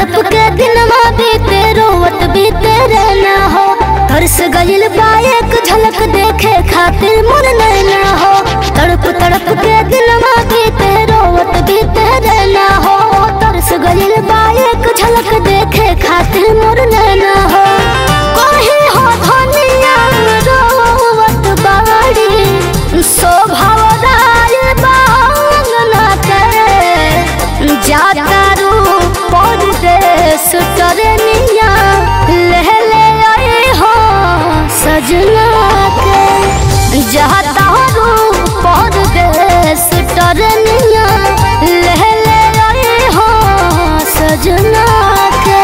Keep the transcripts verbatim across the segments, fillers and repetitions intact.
तड़प के दिन माँ बीते रोवत बीते रहना हो। तरस गइल बा एक झलक देखे खातिर मन नैना हो। तड़प तड़प के दिन माँ बीते रोवत बीते रहना हो। तरस गइल बा एक झलक देखे खातिर मन नैना हो। कोही हो धनिया रोवत बाड़ी शोभा राय बांगना के जाता रू परदेस टरनिया ले ले आए हो सजना के। जाता रू परदेस टरनिया ले ले आए हो सजना के।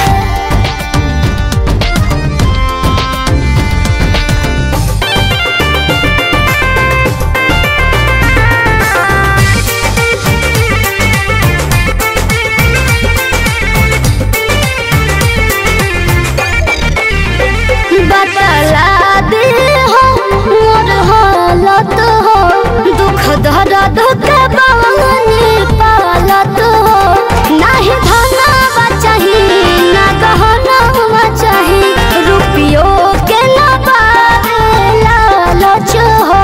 बतला दे हो मोर हालत हो दुख दर्द के बानी पालत हो। नाही धनवा चाही ना गहनवा चाही रुपयों के ना बारे लालच हो।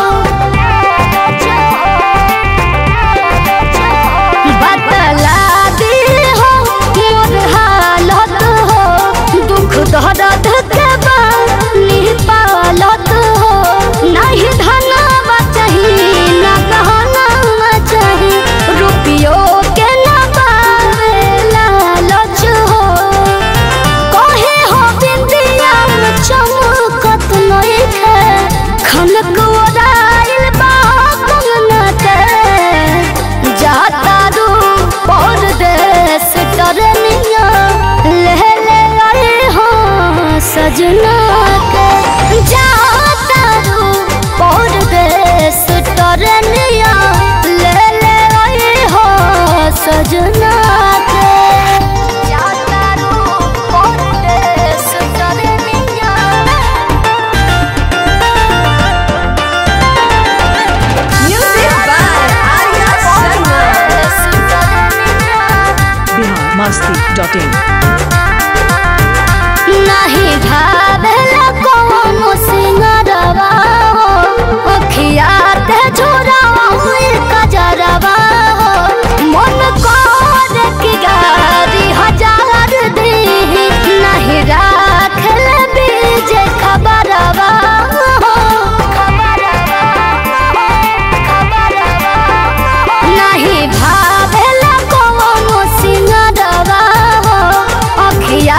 बतला दे हो मोर हालत हो दुख दर्द के पालत हो। नहीं धनवा चाही ना गहनवा चाही रुपयों के ना बारे लालच हो। कहे हो बिंदिया में चमकत नइखे खनक ओराइल बा कंगना के। जाता रू परदेस टरनिया ले ले आए हो सजना के। जाता रू परदेस टरनिया ले ले आए हो सजना के। जाता रू परदेस टरनिया। Music by Arya Sharma. Bihar Masti dot in. नहीं भावेला कोनो सिंगरवा हो अखिया ते झोरावा हुई कजरवा हो। मन कर की गारी हजार दी नहीं राखल बीज खबरवा हो। नहीं भावेला कोनो सिंगरवा हो अखिया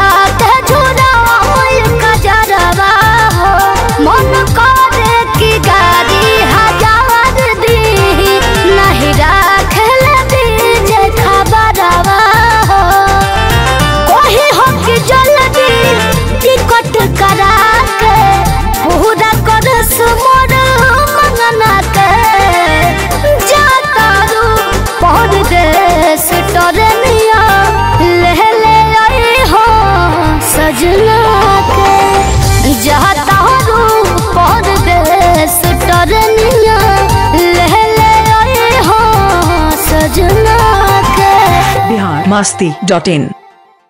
मन करे की गाड़ी हजार दी नहीं राखल बीज खबरवा हो। कोही हो कि जल्दी टिकट करा के पूरा कर मोर मंगना के। जाता रू परदेस टरनिया ले ले आए हो सजना के। जाता रू परदेस टरनिया ले ले आए हो सजना के। बिहार मस्ती डॉट इन।